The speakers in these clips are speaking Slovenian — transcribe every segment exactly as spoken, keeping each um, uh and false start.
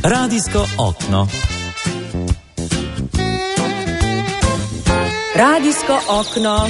Radijsko okno. Radijsko okno.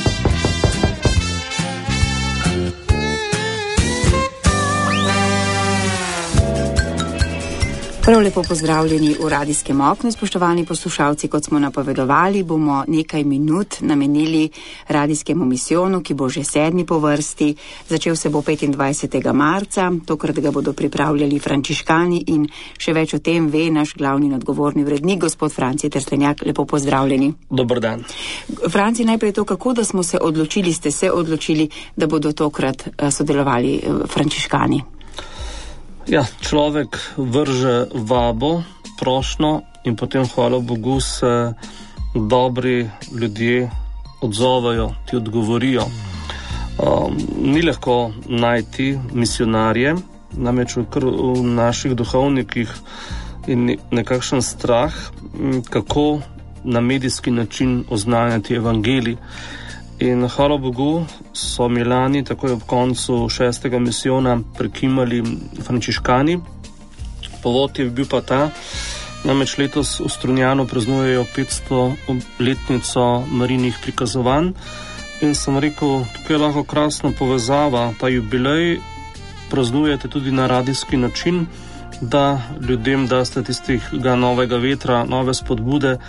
Prav lepo pozdravljeni v radijskem oknu, spoštovani poslušalci. Kot smo napovedovali, bomo nekaj minut namenili radijskemu misijonu, ki bo že sedmi po vrsti. Začel se bo petindvajsetega marca, tokrat ga bodo pripravljali frančiškani in še več o tem ve naš glavni in odgovorni urednik, gospod Franci Trstenjak. Lepo pozdravljeni. Dober dan. Franci, najprej to, kako da smo se odločili, ste se odločili, da bodo tokrat sodelovali frančiškani? Ja, človek vrže vabo, prošnjo in potem, hvala Bogu, se dobri ljudje odzovajo, ti odgovorijo. Um, ni lahko najti misionarje, namreč v naših duhovnikih in nekakšen strah, kako na medijski način oznanjati evangelij. In hvala Bogu so Milani takoj ob koncu šestega misijona prekimali frančiškani. Povod je bil pa ta, namreč letos v Strunjanu praznujejo petsto letnico Marijinih prikazovanj in sem rekel, tukaj je lahko krasna povezava, ta jubilej praznujete tudi na radijski način, da ljudem daste tistega novega vetra, nove spodbude,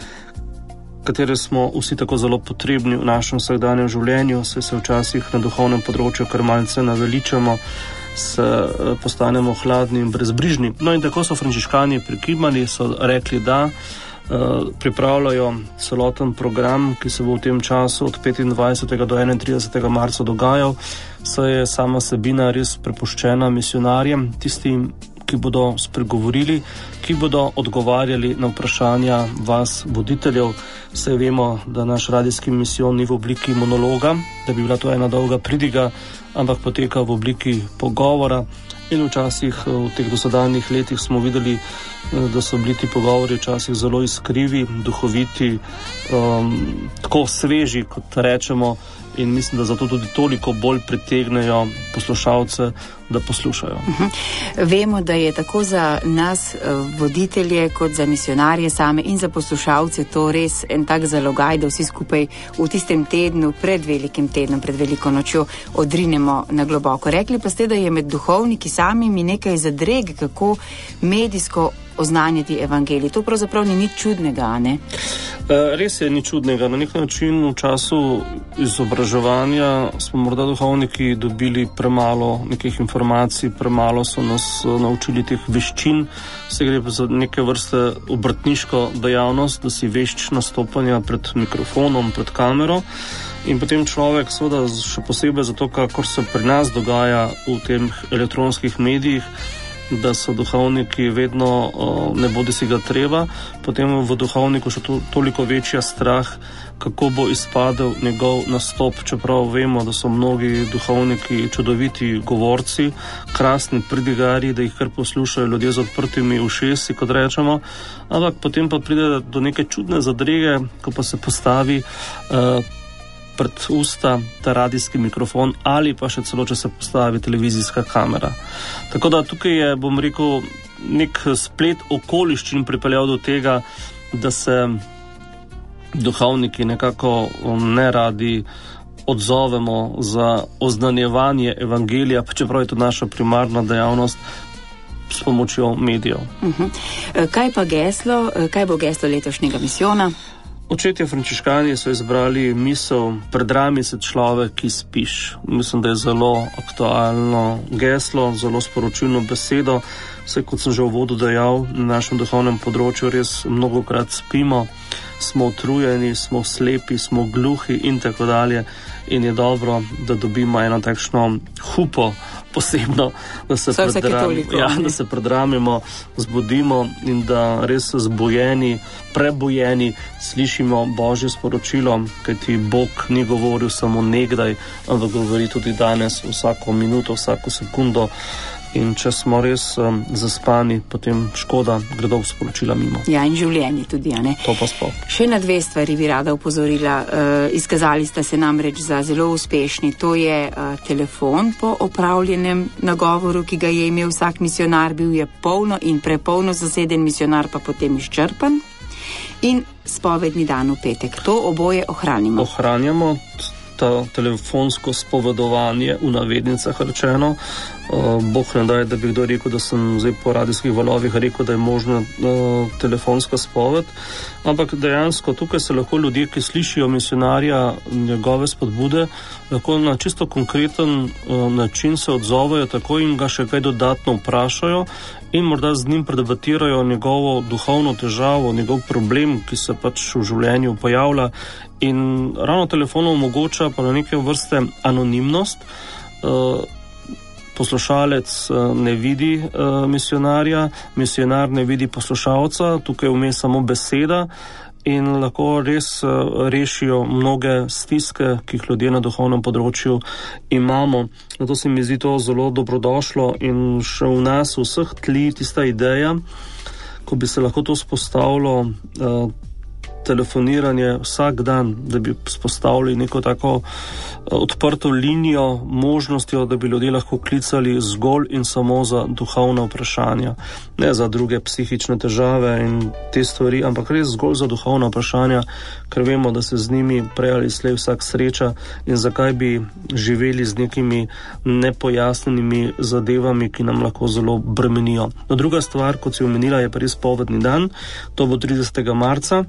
katere smo vsi tako zelo potrebni v našem vsakdanjem življenju, se se včasih na duhovnem področju kar malce naveličamo, se postanemo hladni in brezbrižni. No in tako so frančiškani prikimali, so rekli, da uh, pripravljajo celoten program, ki se bo v tem času od petindvajsetega do enaintridesetega marca dogajal, saj je sama sebina res prepuščena misionarjem, tistim, ki bodo spregovorili, ki bodo odgovarjali na vprašanja vas, voditeljev. Vse vemo, da naš radijski misijon ni v obliki monologa, da bi bila to ena dolga pridiga, ampak poteka v obliki pogovora. In včasih v teh dosedanjih letih smo videli, da so bili ti pogovori včasih zelo iskrivi, duhoviti, um, tako sveži, kot rečemo, in mislim, da zato tudi toliko bolj pritegnejo poslušalce, da poslušajo. Uh-huh. Vemo, da je tako za nas voditelje, kot za misionarje same in za poslušalce to res en tak zalogaj, da vsi skupaj v tistem tednu, pred velikim tednom, pred veliko nočjo odrinemo na globoko. Rekli pa ste, da je med duhovniki samimi nekaj zadreg, kako medijsko oznanjati evangelij. To pravzaprav ni nič čudnega, ne? Res je, ni čudnega. Na nek način v času izobraževanja smo morda duhovniki dobili premalo nekih informacij, premalo so nas naučili teh veščin. Se gre pa za neke vrste obrtniško dejavnost, da si vešč nastopanja pred mikrofonom, pred kamero. In potem človek, seveda še posebej zato, kakor se pri nas dogaja v tem elektronskih medijih, da so duhovniki vedno o, ne bodi si ga treba, potem v duhovniku še to, toliko večja strah, kako bo izpadel njegov nastop, čeprav vemo, da so mnogi duhovniki čudoviti govorci, krasni pridigari, da jih kar poslušajo ljudje z odprtimi ušesi, kot rečemo, ampak potem pa pride do neke čudne zadrege, ko pa se postavi uh, pred usta ta radijski mikrofon ali pa še celo, če se postavi televizijska kamera. Tako da tukaj je, bom rekel, nek splet okoliščin pripeljal do tega, da se duhovniki nekako ne radi odzovemo za oznanjevanje evangelija, pa čeprav je to naša primarna dejavnost, s pomočjo medijev. Uh-huh. Kaj pa geslo, kaj bo geslo letošnjega misijona? Očetje frančiškani so izbrali misel, pred nami se človek, ki spiš. Mislim, da je zelo aktualno geslo, zelo sporočilno besedo. Vse, kot sem že v uvodu dejal, na našem duhovnem področju res mnogokrat spimo, smo utrujeni, smo slepi, smo gluhi in tako dalje. In je dobro, da dobimo eno takšno hupo posebno, da se, predram, ja, da se predramimo, zbudimo in da res zbujeni, prebujeni slišimo Božje sporočilo, kajti Bog ni govoril samo nekdaj, ampak govori tudi danes, vsako minuto, vsako sekundo in če smo res um, zaspani, potem škoda, gredo sporočila mimo. Ja, in življenje tudi, a ne? To pa sploh. Še na dve stvari bi rada upozorila. Uh, izkazali ste se namreč za zelo uspešni. To je uh, telefon po opravljenem nagovoru, ki ga je imel vsak misionar, bil je polno in prepolno zaseden misionar, pa potem izčrpan. In spovedni dan v petek. To oboje ohranimo. Ohranjamo ta telefonsko spovedovanje, v navednicah rečeno. Uh, Bog ne daj, da bi kdo rekel, da sem zdaj po radijskih valovih rekel, da je možna uh, telefonska spoved. Ampak dejansko tukaj se lahko ljudje, ki slišijo misionarja, njegove spodbude, lahko na čisto konkreten uh, način se odzovejo tako in ga še kaj dodatno vprašajo in morda z njim predebatirajo njegovo duhovno težavo, njegov problem, ki se pač v življenju pojavlja. In ravno telefon omogoča pa na neke vrste anonimnost. Uh, Poslušalec ne vidi uh, misionarja, misionar ne vidi poslušalca, tukaj vmes samo beseda in lahko res uh, rešijo mnoge stiske, ki jih ljudje na duhovnem področju imamo. Zato se mi zdi to zelo dobrodošlo in še v nas vseh tli tista ideja, ko bi se lahko to spostavilo, uh, telefoniranje vsak dan, da bi spostavili neko tako odprto linijo, možnostjo, da bi ljudje lahko klicali zgolj in samo za duhovna vprašanja. Ne za druge psihične težave in te stvari, ampak res zgolj za duhovna vprašanja, ker vemo, da se z njimi prej ali slej vsak sreča in zakaj bi živeli z nekimi nepojasnenimi zadevami, ki nam lahko zelo bremenijo. No, druga stvar, kot si omenila, je pa res spovedni dan. To bo tridesetega marca.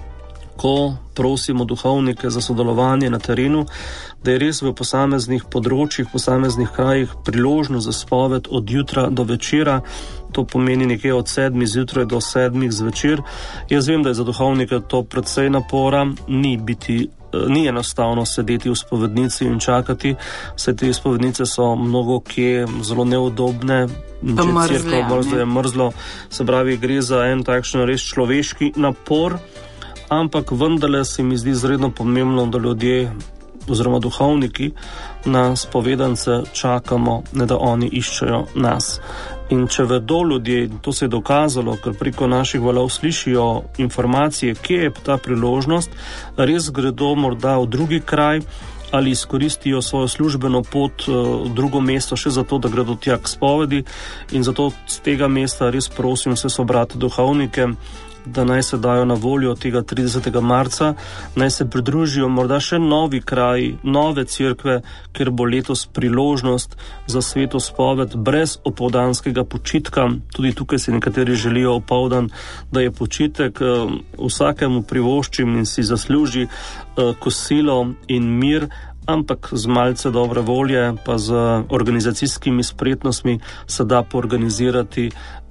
Ko prosimo duhovnike za sodelovanje na terenu, da je res v posameznih področjih, posameznih krajih priložnost za spoved od jutra do večera. To pomeni nekje od sedmih zjutraj do sedmih zvečer. Jaz vem, da je za duhovnike to precej napora, ni biti, ni enostavno sedeti v spovednici in čakati. Vse te spovednice so mnogo kje zelo neudobne, pa mrzle, mrzlo je mrzlo. Se pravi, gre za en takšen res človeški napor. Ampak vendarle se mi zdi izredno pomembno, da ljudje oziroma duhovniki na spovedance čakamo, ne da oni iščejo nas. In če vedo ljudje, to se je dokazalo, ker preko naših valov slišijo informacije, kje je ta priložnost, res gredo morda v drugi kraj ali izkoristijo svojo službeno pot v drugo mesto še zato, da gredo tja k spovedi. In zato z tega mesta res prosim vse sobrate duhovnike, da naj se dajo na voljo tega tridesetega marca, naj se pridružijo morda še novi kraji, nove cerkve, ker bo letos priložnost za sveto spoved brez opoldanskega počitka. Tudi tukaj si nekateri želijo opoldan, da je počitek, vsakemu privoščim in si zasluži kosilo in mir, ampak z malce dobre volje pa z organizacijskimi spretnostmi se da poorganizirati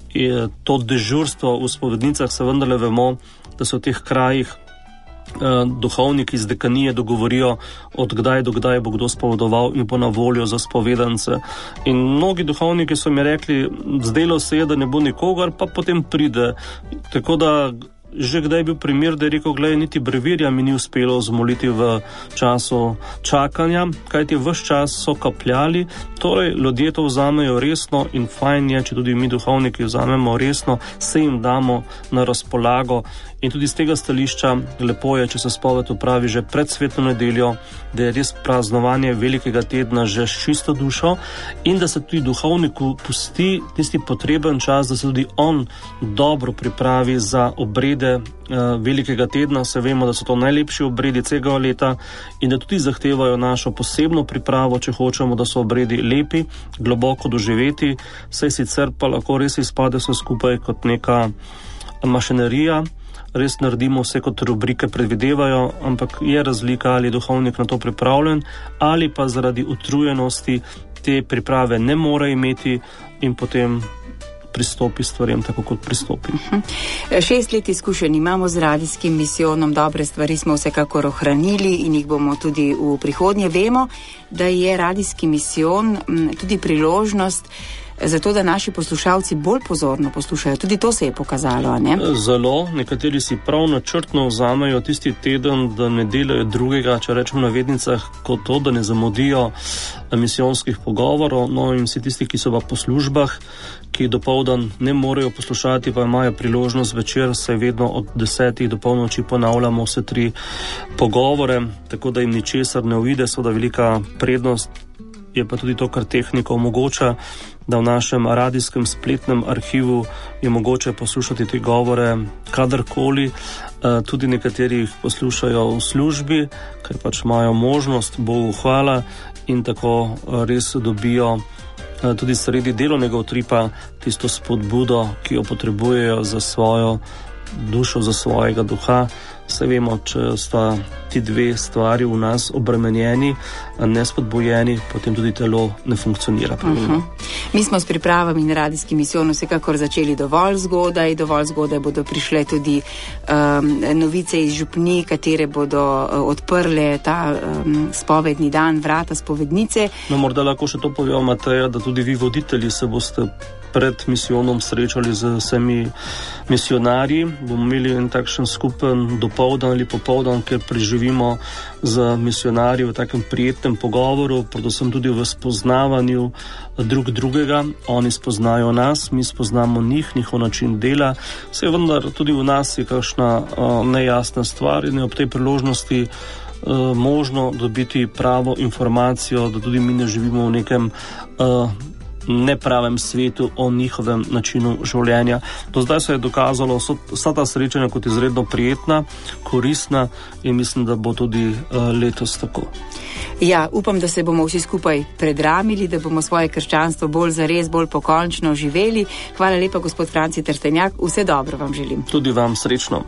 to dežurstvo v spovednicah. Se vendarle vemo, da so v teh krajih eh, duhovniki iz dekanije dogovorijo, od kdaj do kdaj bo kdo spovedoval in bo na voljo za spovedance. In mnogi duhovniki so mi rekli, zdelo se je, da ne bo nikogar, pa potem pride. Tako da že kdaj je bil primer, da je rekel, glej, niti brevirja mi ni uspelo zmoliti v času čakanja, kajti ves čas so kapljali. Torej, ljudje to vzamejo resno in fajn je, če tudi mi duhovniki vzamemo resno, se jim damo na razpolago. In tudi z tega stališča lepo je, če se spoved opravi že pred svetno nedeljo, da je res praznovanje velikega tedna že s čisto dušo in da se tudi duhovniku pusti tisti potreben čas, da se tudi on dobro pripravi za obrede uh, velikega tedna. Se vemo, da so to najlepši obredi celega leta in da tudi zahtevajo našo posebno pripravo, če hočemo, da so obredi lepi, globoko doživeti. Saj sicer pa lahko res izpade vse skupaj kot neka mašinerija, res naredimo vse, kot rubrike predvidevajo, ampak je razlika, ali je duhovnik na to pripravljen, ali pa zaradi utrujenosti te priprave ne more imeti in potem pristopi stvarem tako, kot pristopi. Uh-huh. Šest let izkušenj imamo z radijskim misijonom, dobre stvari smo vsekakor ohranili in jih bomo tudi v prihodnje. Vemo, da je radijski misijon tudi priložnost zato da naši poslušalci bolj pozorno poslušajo. Tudi to se je pokazalo, ne? Zelo, nekateri si prav načrtno vzamejo tisti teden, da ne delajo drugega, če rečem na vednicah, kot to, da ne zamudijo misijonskih pogovorov, no in vsi tisti, ki so pa po službah, ki dopoldan ne morejo poslušati, pa imajo priložnost večer, se vedno od desetih do polnoči ponavljamo vse tri pogovore, tako da jim ničesar ne uide, seveda velika prednost je pa tudi to, kar tehnika omogoča, da v našem radijskem spletnem arhivu je mogoče poslušati te govore kadarkoli, tudi nekateri jih poslušajo v službi, ker pač imajo možnost, Bogu hvala, in tako res dobijo tudi sredi delovnega utripa tisto spodbudo, ki jo potrebujejo za svojo dušo, za svojega duha. Vse vemo, če sta ti dve stvari v nas obremenjeni, nespodbojeni, potem tudi telo ne funkcionira pravilno. Uh-huh. Mi smo s pripravami na radijski misijon vsekakor začeli dovolj zgodaj, dovolj zgodaj bodo prišle tudi um, novice iz župni, katere bodo uh, odprle ta um, spovedni dan, vrata spovednice. No, morda lahko še to povem, Mateja, da tudi vi voditelji se boste pred misijonom srečali z vsemi misionarji. Bomo imeli en takšen skupen dopoldan ali popoldan, kjer preživimo z misionarji v takem prijetnem pogovoru, predvsem tudi v spoznavanju drug drugega. Oni spoznajo nas, mi spoznamo njih, njihov način dela. Vse vendar tudi v nas je kakšna uh, nejasna stvar in je ob tej priložnosti uh, možno dobiti pravo informacijo, da tudi mi ne živimo v nekem uh, nepravem svetu, o njihovem načinu življenja. Do zdaj se je dokazalo vsa ta srečanja kot izredno prijetna, koristna in mislim, da bo tudi uh, letos tako. Ja, upam, da se bomo vsi skupaj predramili, da bomo svoje krščanstvo bolj zares, bolj pokončno živeli. Hvala lepa, gospod Franci Trstenjak, vse dobro vam želim. Tudi vam srečno.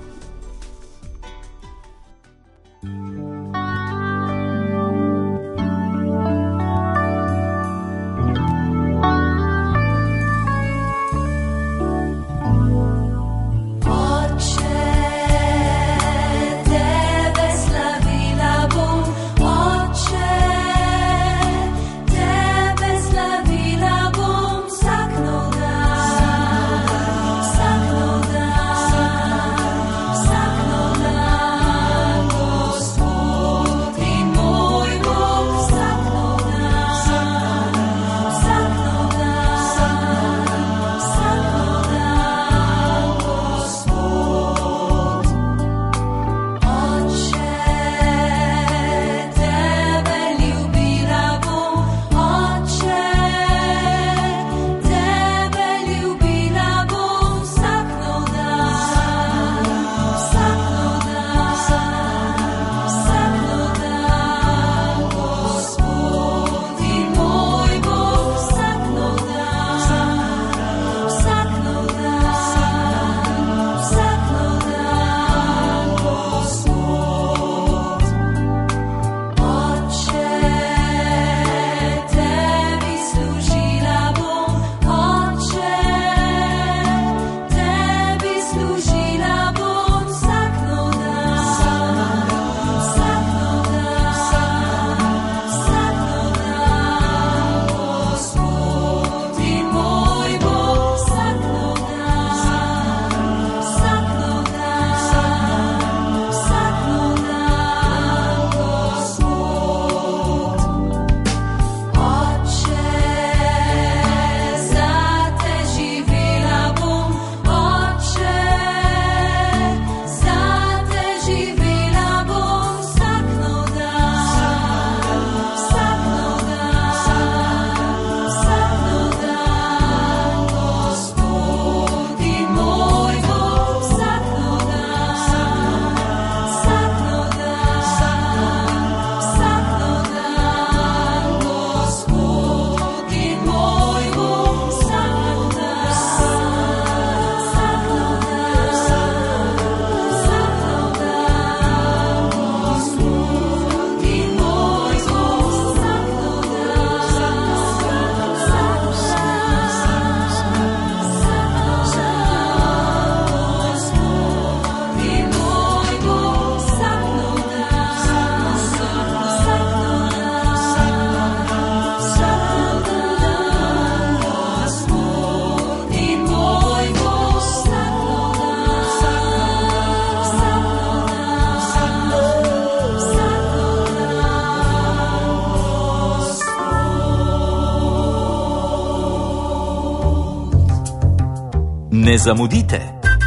Ne zamudite.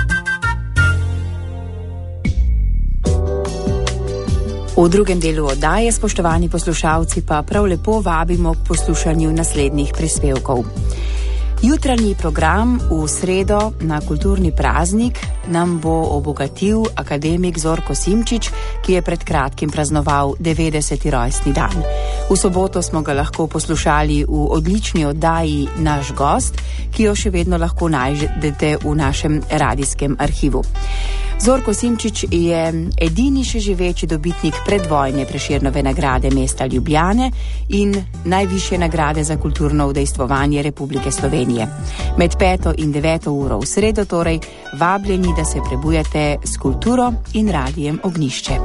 V drugem delu oddaje, spoštovani poslušalci, pa prav lepo vabimo k poslušanju naslednjih prispevkov. Jutranji program v sredo na kulturni praznik nam bo obogatil akademik Zorko Simčič, ki je pred kratkim praznoval devetdeseti rojstni dan. V soboto smo ga lahko poslušali v odlični oddaji Naš gost, ki jo še vedno lahko najdete v našem radijskem arhivu. Zorko Simčič je edini še živeči dobitnik predvojne Prešernove nagrade mesta Ljubljane in najvišje nagrade za kulturno udejstvovanje Republike Slovenije. Med peto in deveto uro v sredo torej vabljeni, da se prebujate s kulturo in radijem Ognjišče.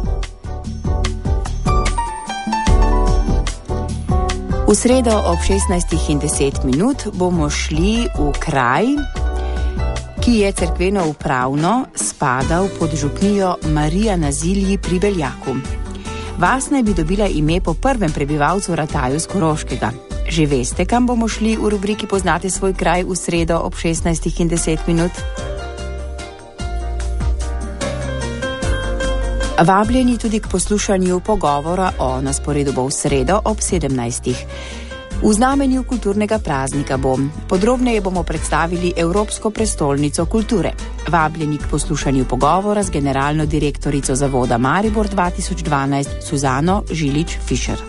V sredo ob šestnajstih in deset minut bomo šli v kraj, ki je cerkveno upravno spadal pod župnijo Marija na Zilji pri Beljaku. Vas naj bi dobila ime po prvem prebivalcu Rataju z Koroškega. Že veste, kam bomo šli v rubriki Poznate svoj kraj v sredo ob šestnajstih in deset minut? Vabljeni tudi k poslušanju pogovora o nasporedu bo v sredo ob sedemnajstih. V znamenju kulturnega praznika bom. Podrobneje bomo predstavili Evropsko prestolnico kulture. Vabljeni k poslušanju pogovora z generalno direktorico Zavoda Maribor dva tisoč dvanajst Suzano Žilič-Fišer.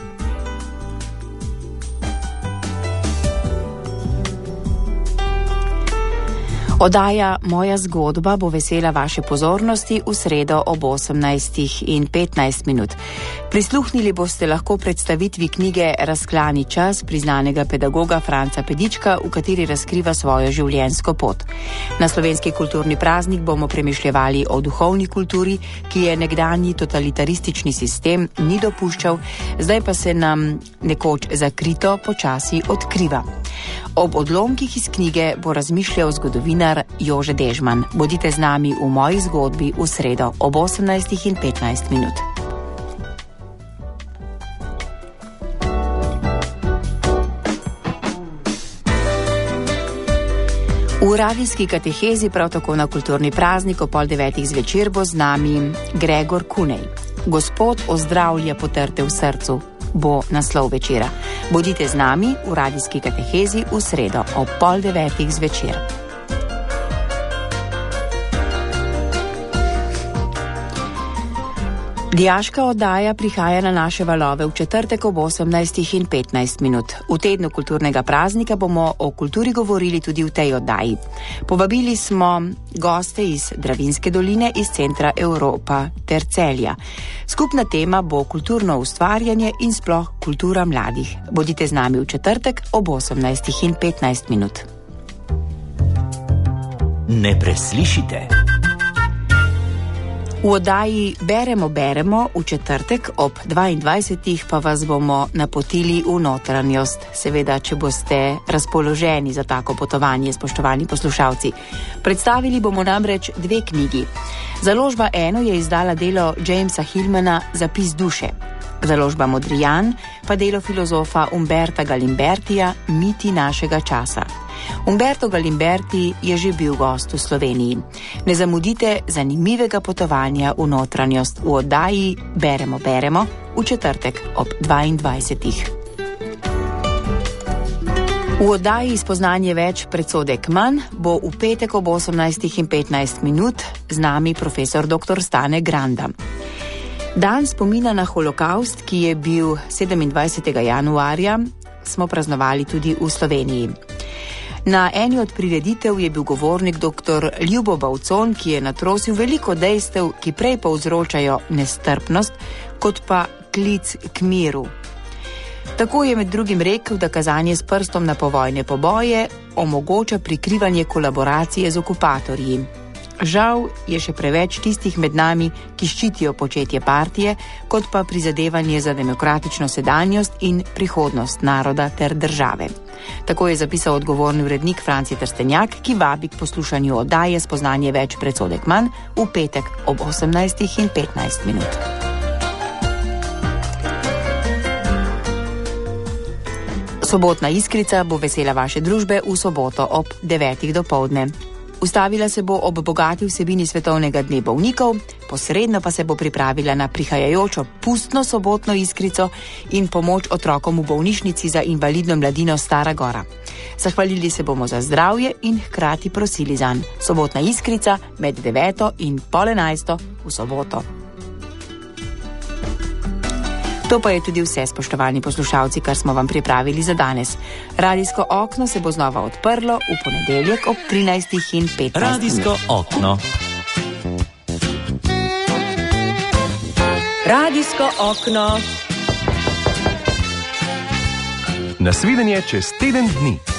Oddaja Moja zgodba bo vesela vaše pozornosti v sredo ob osemnajstih in petnajst minut. Prisluhnili boste lahko predstavitvi knjige Razklani čas priznanega pedagoga Franca Pedička, v kateri razkriva svojo življenjsko pot. Na slovenski kulturni praznik bomo premišljevali o duhovni kulturi, ki je nekdanji totalitaristični sistem ni dopuščal, zdaj pa se nam nekoč zakrito počasi odkriva. Ob odlomkih iz knjige bo razmišljal zgodovinar Jože Dežman. Bodite z nami v Moji zgodbi v sredo ob osemnajstih in petnajst minut. V radijski katehezi, prav tako na kulturni praznik ob pol devetih zvečer, bo z nami Gregor Kunej. Gospod ozdravlja potrte v srcu bo naslov večera. Bodite z nami v radijski katehezi v sredo ob pol devetih zvečer. Dijaška oddaja prihaja na naše valove v četrtek ob osemnajstih in petnajst minut. V tednu kulturnega praznika bomo o kulturi govorili tudi v tej oddaji. Povabili smo goste iz Dravinjske doline, iz centra Evropa ter Celja. Skupna tema bo kulturno ustvarjanje in sploh kultura mladih. Bodite z nami v četrtek ob osemnajstih in petnajst minut. Ne preslišite. V oddaji Beremo, beremo v četrtek ob dvaindvajsetih pa vas bomo napotili v notranjost. Seveda, če boste razpoloženi za tako potovanje, spoštovani poslušalci. Predstavili bomo namreč dve knjigi. Založba Eno je izdala delo Jamesa Hillmana Zapis duše. Založba Modrijan pa delo filozofa Umberta Galimbertija Miti našega časa. Umberto Galimberti je že bil gost v Sloveniji. Ne zamudite zanimivega potovanja v notranjost v oddaji Beremo, beremo v četrtek ob dvaindvajsetih. V oddaji Spoznanje več, predsodek manj bo v petek ob osemnajstih in petnajst minut z nami profesor doktor Stane Granda. Dan spomina na holokaust, ki je bil sedemindvajsetega januarja, smo praznovali tudi v Sloveniji. Na eni od prireditev je bil govornik doktor Ljubo Bavcon, ki je natrosil veliko dejstev, ki prej povzročajo nestrpnost, kot pa klic k miru. Tako je med drugim rekel, da kazanje s prstom na povojne poboje omogoča prikrivanje kolaboracije z okupatorji. Žal je še preveč tistih med nami, ki ščitijo početje partije, kot pa prizadevanje za demokratično sedanjost in prihodnost naroda ter države. Tako je zapisal odgovorni urednik Franci Trstenjak, ki vabi k poslušanju oddaje Spoznanje več, predsodek manj v petek ob osemnajstih in petnajst minut. Sobotna iskrica bo vesela vaše družbe v soboto ob devetih dopoldne. Ustavila se bo ob bogati vsebini svetovnega dne bolnikov, posredno pa se bo pripravila na prihajajočo pustno sobotno iskrico in pomoč otrokom v bolnišnici za invalidno mladino Stara Gora. Zahvalili se bomo za zdravje in hkrati prosili zanj. Sobotna iskrica med deveto in pol enajsto v soboto. To pa je tudi vse, spoštovani poslušalci, kar smo vam pripravili za danes. Radijsko okno se bo znova odprlo v ponedeljek ob trinajstih in petnajstih. Radijsko okno. Radijsko okno. Nasvidenje čez teden dni.